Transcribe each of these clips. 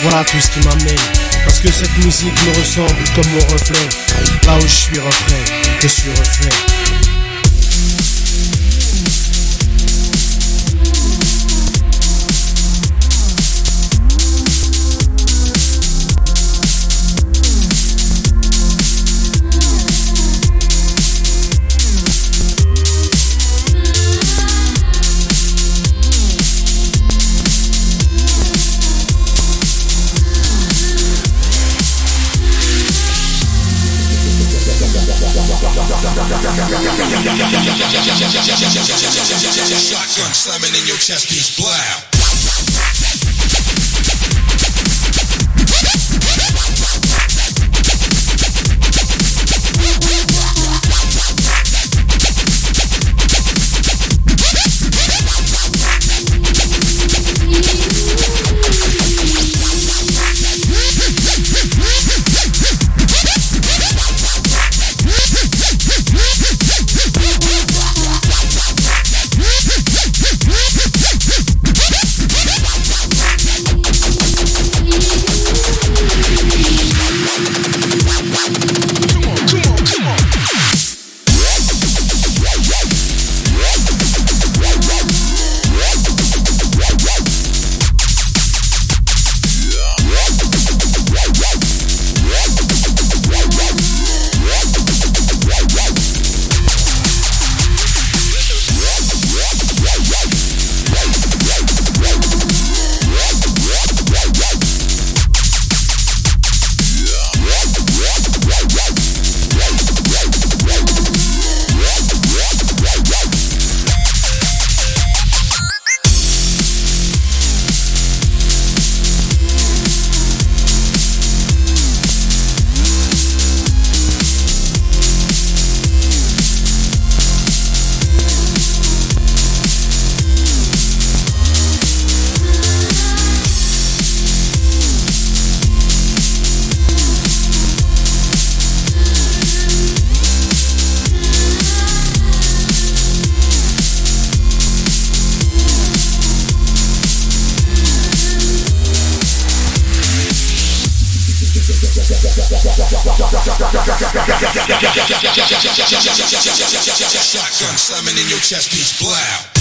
Voilà tout ce qui m'amène. Parce que cette musique me ressemble comme mon reflet. Là où je suis reflet, je suis reflet. Shotgun slamming in your chest piece, blow. Shotgun slamming in your chest piece, blow.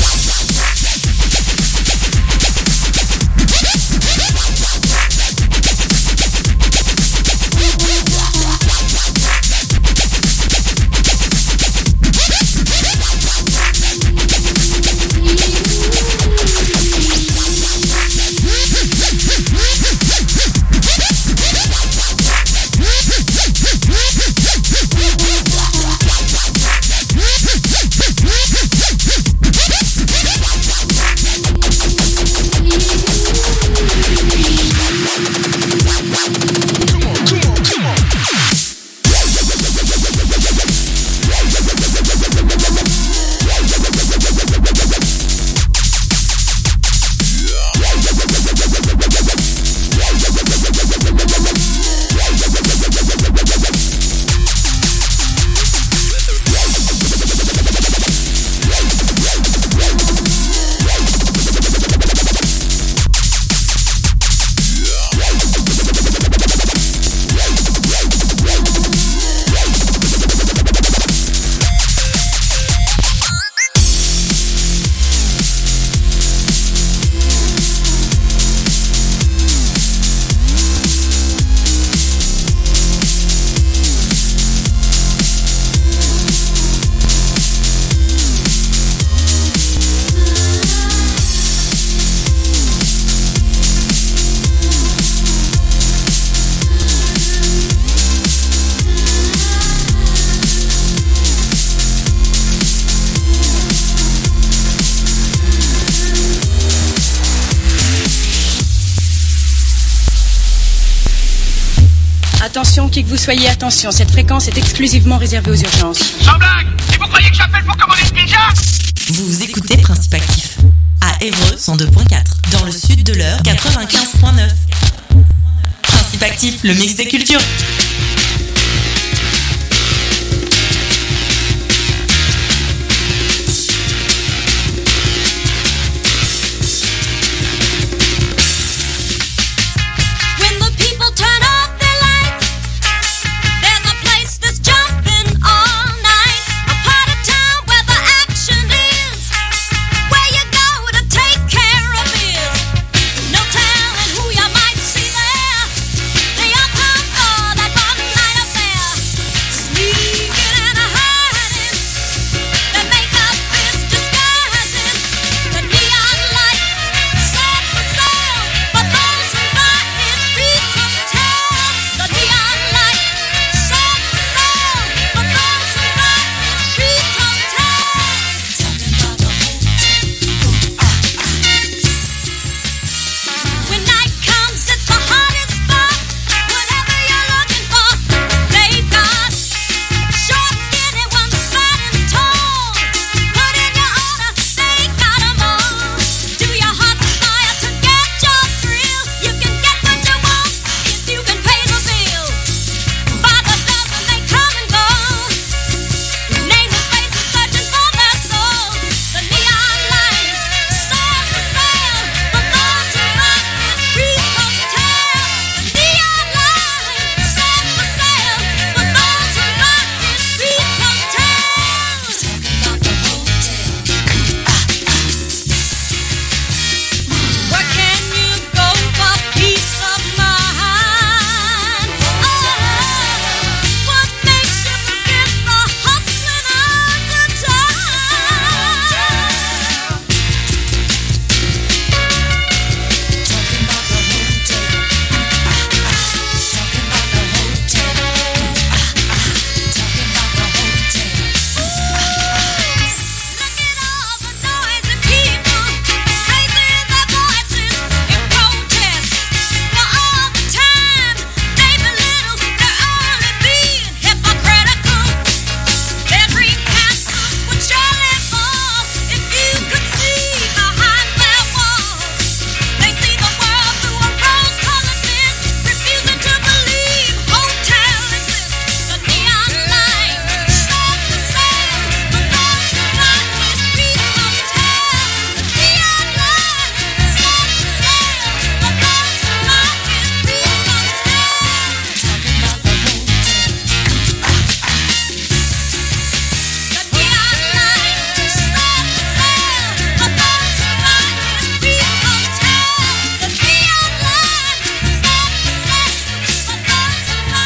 Attention, qui que vous soyez, attention, cette fréquence est exclusivement réservée aux urgences. Sans blague! Et vous croyez que j'appelle pour commander une pizza? Vous écoutez Principe Actif à Évreux 102.4, dans le sud de l'Eure 95.9. Principe Actif, le mix des cultures.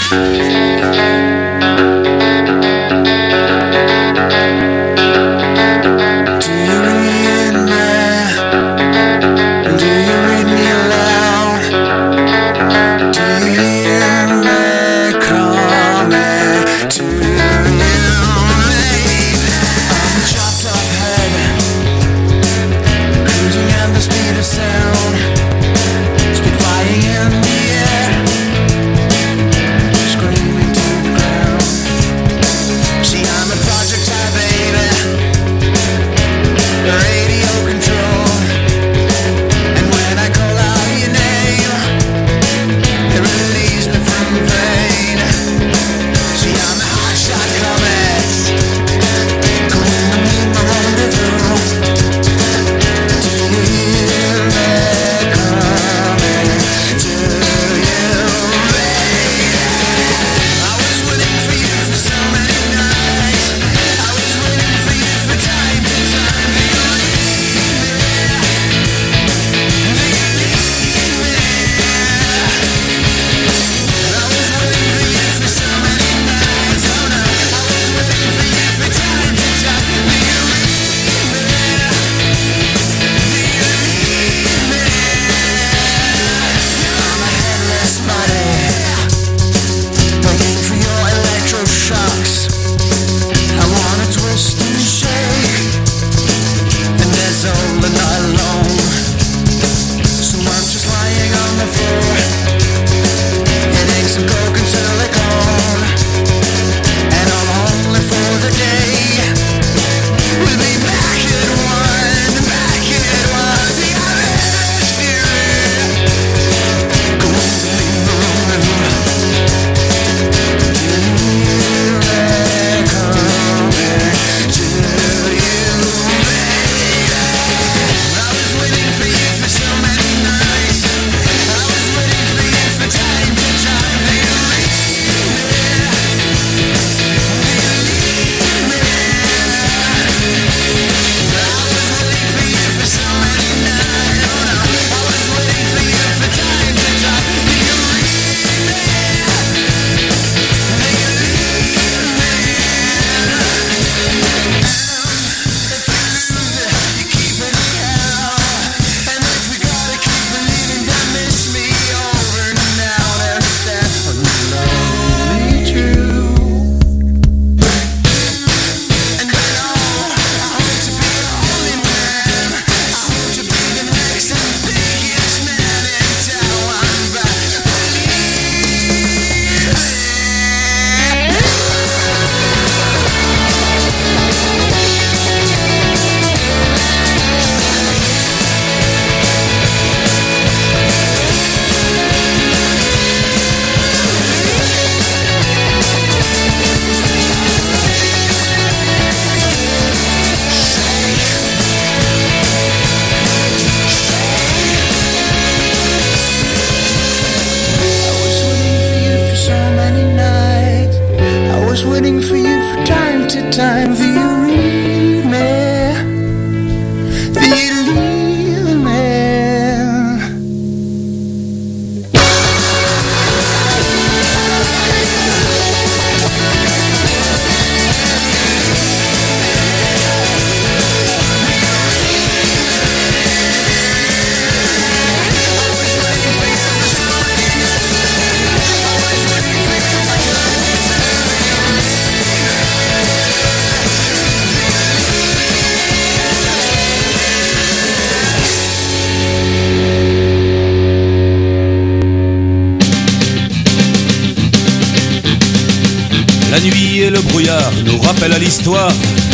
La nuit et le brouillard nous rappellent à l'histoire,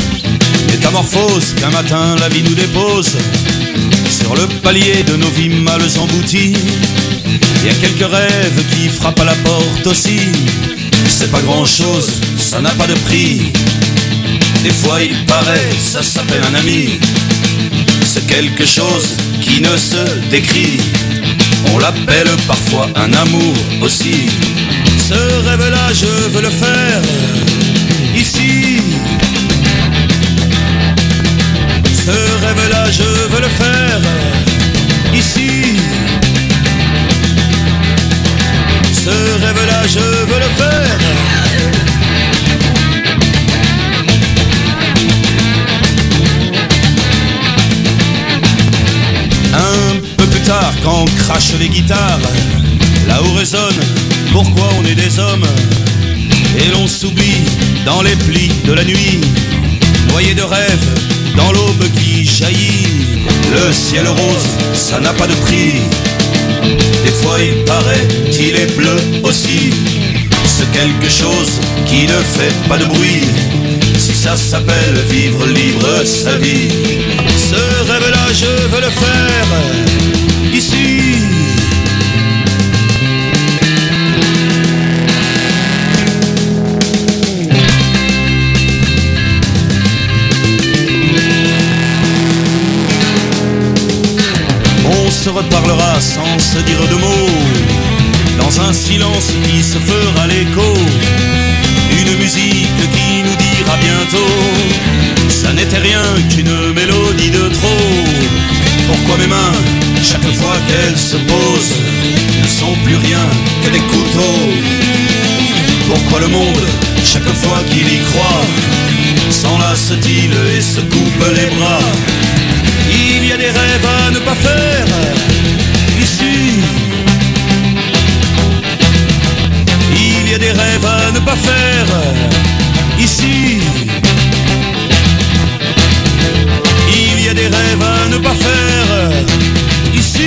métamorphose qu'un matin la vie nous dépose. Sur le palier de nos vies mal embouties, il y a quelques rêves qui frappent à la porte aussi. C'est pas grand chose, ça n'a pas de prix. Des fois il paraît, ça s'appelle un ami. C'est quelque chose qui ne se décrit. On l'appelle parfois un amour aussi. Ce rêve-là, je veux le faire ici. Ce rêve-là, je veux le faire ici. Ce rêve-là, je veux le faire. Un peu plus tard, quand crachent les guitares, là où résonne pourquoi on est des hommes, et l'on s'oublie dans les plis de la nuit, noyé de rêves dans l'aube qui jaillit. Le ciel rose, ça n'a pas de prix. Des fois il paraît qu'il est bleu aussi. C'est quelque chose qui ne fait pas de bruit. Si ça s'appelle vivre libre sa vie, ce rêve-là je veux le faire ici. On se reparlera sans se dire de mots, dans un silence qui se fera l'écho, une musique qui nous dira bientôt, ça n'était rien qu'une mélodie de trop. Pourquoi mes mains, chaque fois qu'elles se posent, ne sont plus rien que des couteaux? Pourquoi le monde, chaque fois qu'il y croit, s'enlace-t-il et se coupe les bras? Il y a des rêves à ne pas faire ici. Il y a des rêves à ne pas faire ici. Il y a des rêves à ne pas faire ici.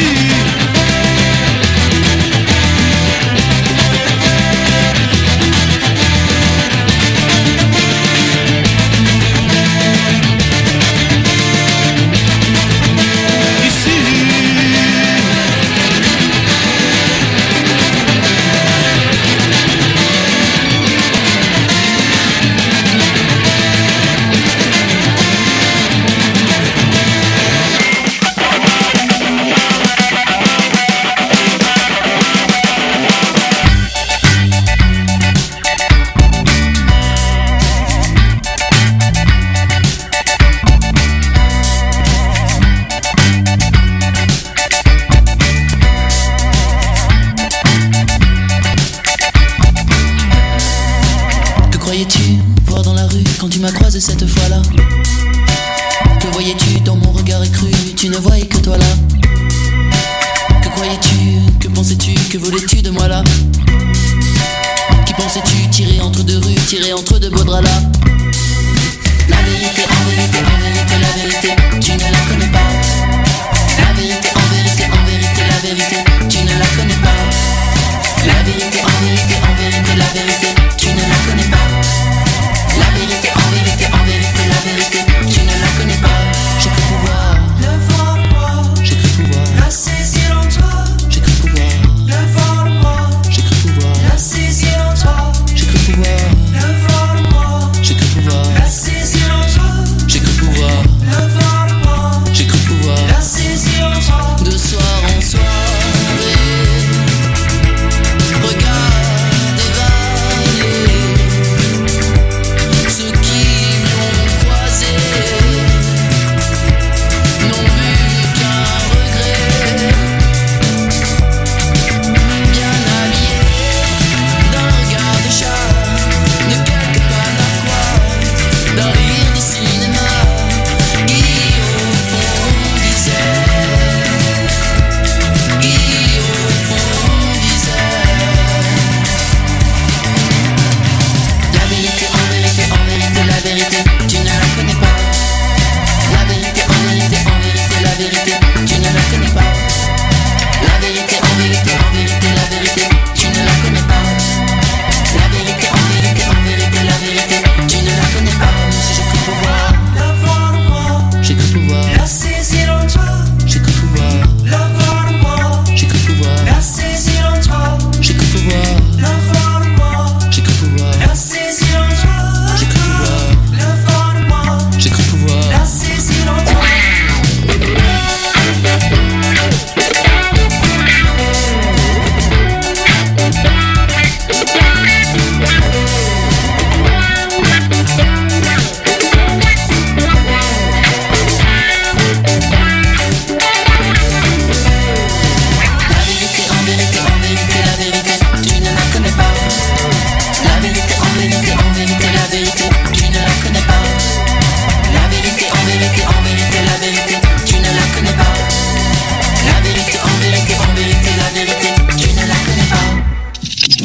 Cette fois-là, que voyais-tu dans mon regard écru? Tu ne voyais que toi là. Que croyais-tu? Que pensais-tu? Que voulais-tu de moi là? Qui pensais-tu? Tirer entre deux rues, tirer entre deux beaux draps là. La vérité, en vérité, en vérité, la vérité, tu ne la connais pas. La vérité, en vérité, en vérité, la vérité, tu ne la connais pas. La vérité, en vérité, en vérité, la vérité, tu ne la connais pas. La vérité, en vérité, la vérité, tu ne la connais pas. J'ai cru pouvoir le voir moi, j'ai cru pouvoir la saisir en toi, j'ai cru pouvoir le voir moi,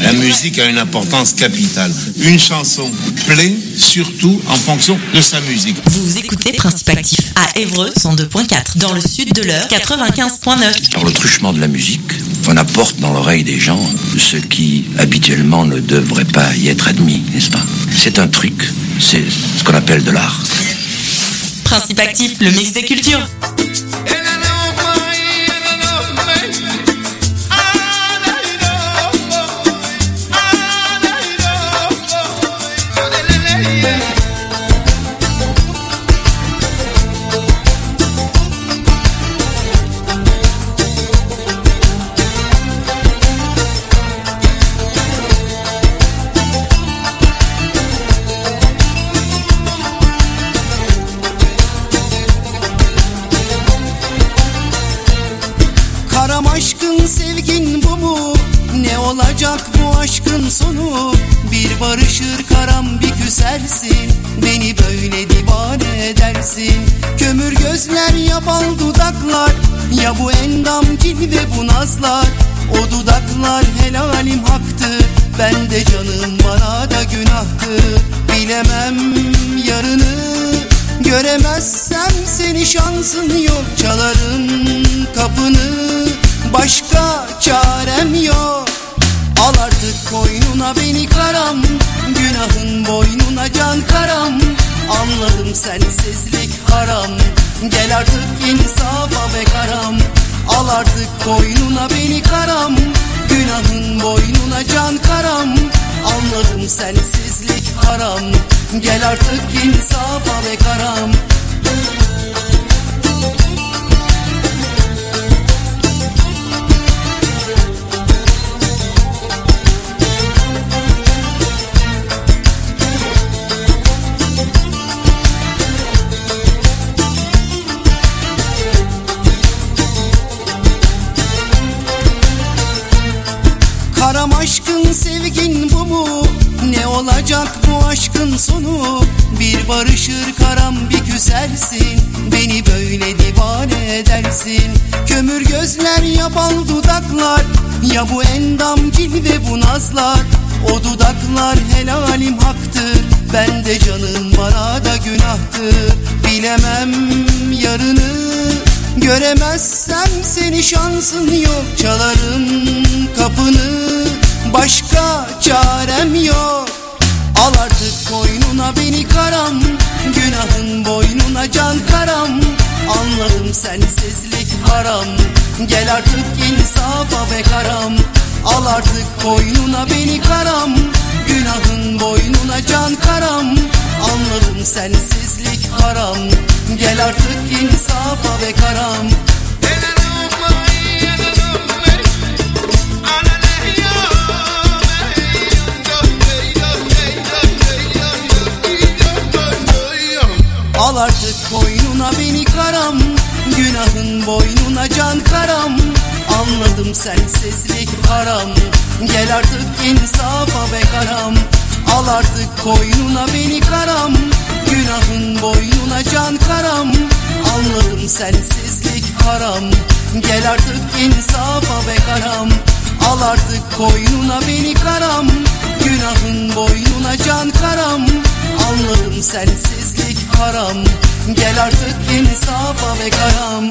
La musique a une importance capitale. Une chanson plaît surtout en fonction de sa musique. Vous écoutez Principe Actif à Évreux 102.4, dans le sud de l'heure 95.9. Par le truchement de la musique, on apporte dans l'oreille des gens ce qui habituellement ne devrait pas y être admis, n'est-ce pas? C'est un truc, c'est ce qu'on appelle de l'art. Principe Actif, le mix des cultures. Sevgin bu mu? Ne olacak bu aşkın sonu? Bir barışır karam bir küsersin, beni böyle divane edersin. Kömür gözler ya bal dudaklar, ya bu endam cilve bu nazlar. O dudaklar helalim haktı, ben de canım bana da günahtı. Bilemem yarını, göremezsem seni şansın yok. Çalarım kapını, başka çarem yok. Al artık koynuna beni karam, günahın boynuna can karam. Anladım sensizlik haram, gel artık insafa be karam. Al artık koynuna beni karam, günahın boynuna can karam. Anladım sensizlik haram, gel artık insafa be karam. Karam aşkın sevgin bu mu? Ne olacak bu aşkın sonu? Bir barışır karam bir küsersin, beni böyle divane edersin. Kömür gözler ya bal dudaklar, ya bu endam cilve bu nazlar. O dudaklar helalim haktır, ben de canım bana da günahtır. Bilemem yarını, göremezsem seni şansın yok. Çalarım kapını, başka çarem yok. Al artık koynuna beni karam, günahın boynuna can karam. Anladım sensizlik haram, gel artık insafa be karam. Al artık koynuna beni karam, günahın boynuna can karam. Anladım sensizlik haram, gel artık insafa be karam. Al artık koynuna beni karam, günahın boynuna can karam. Anladım sensizlik haram, gel artık insafa be karam. Al artık koynuna beni karam, günahın boynuna can karam. Anladım sensizlik haram, gel artık insafa be karam. Al artık koynuna beni karam, günahın boynuna can karam. Anladım sensizlik haram, gel artık insafa be karam.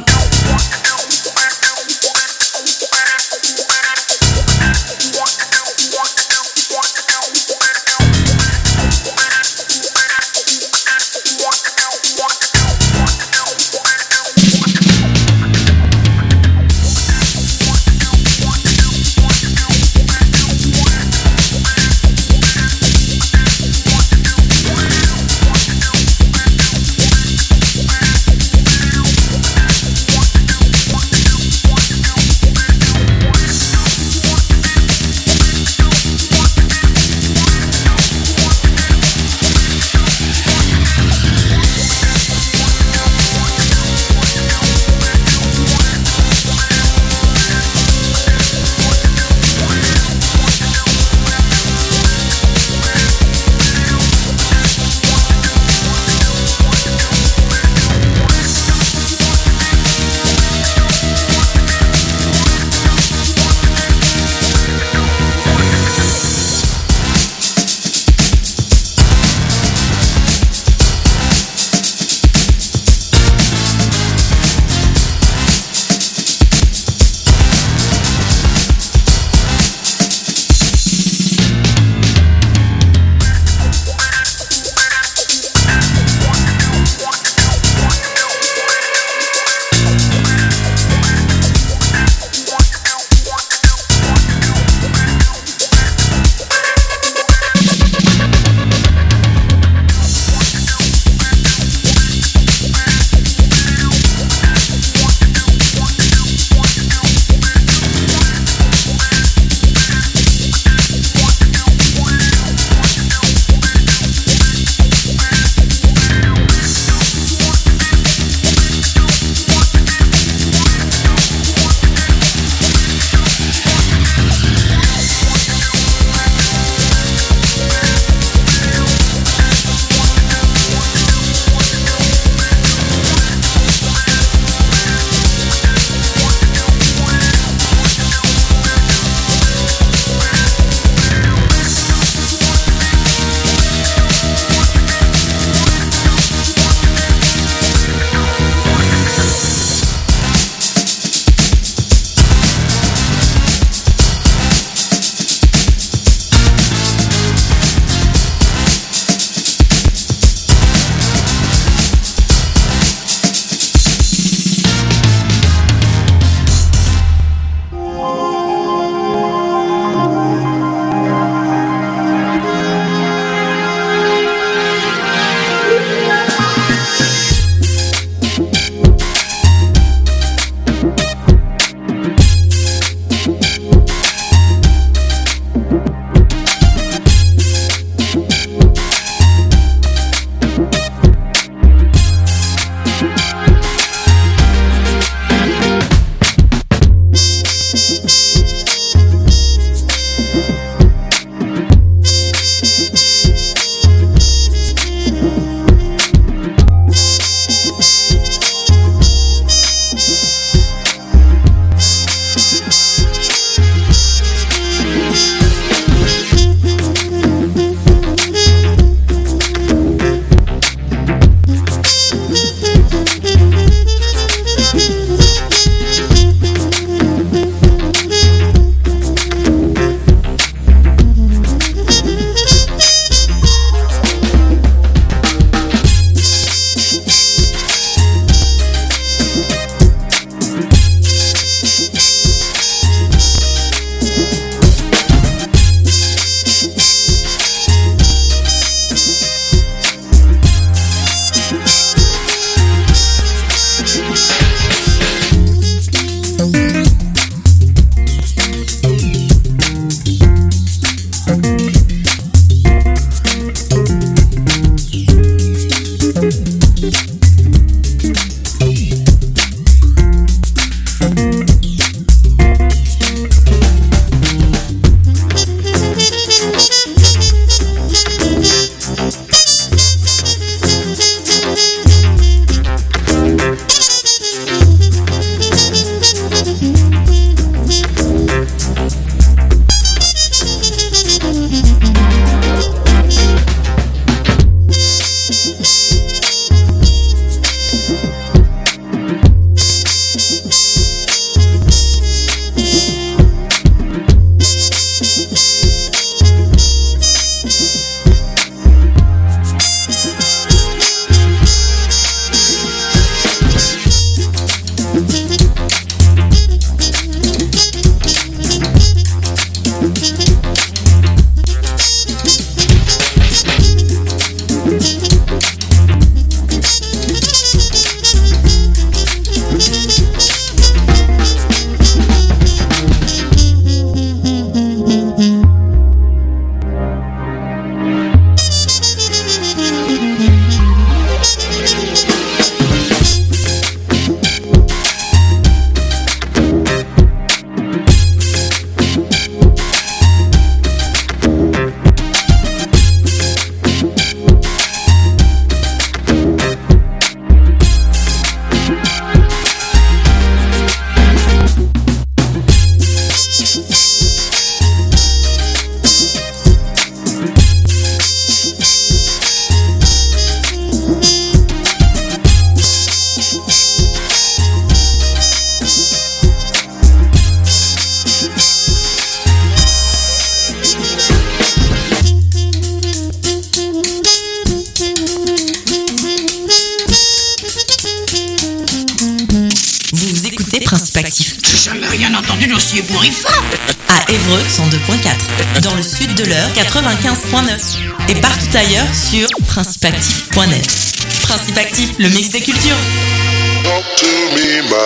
Principe Actif. J'ai jamais rien entendu d'aussi ébouriffant. À Évreux 102.4, dans le sud de l'Eure 95.9 et partout ailleurs sur principeactif.net. Principe Actif, le mix des cultures. Talk to me, my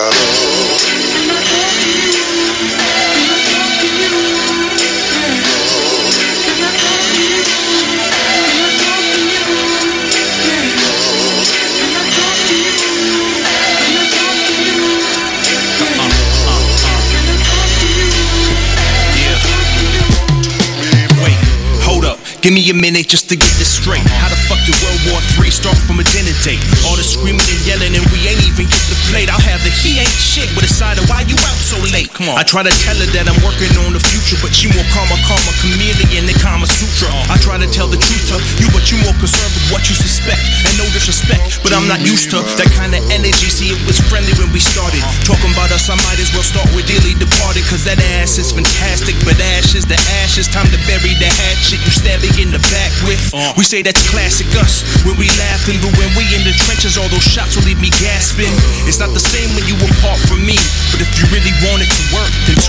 love. Give me a minute just to get this straight. How the fuck did World War III start from a dinner date? All the screaming and yelling and we ain't even get the plate. I'll have the he ain't shit with a side of why you out so late. Come on. I try to tell her that I'm working on the future, but she more karma, chameleon than Kama Sutra. I try to tell the truth to you, but you more concerned with what you suspect. And no disrespect, but I'm not used to that kind of energy. See, it was friendly when we started. Talking about us, I might as well start with dearly departed. Cause that ass is fantastic, but ashes, the ashes, time to bury the hatchet. You stabbing in the back with. We say that's classic us when we laughing, but when we in the trenches, all those shots will leave me gasping. It's not the same when you apart from me, but if you really want it to work, then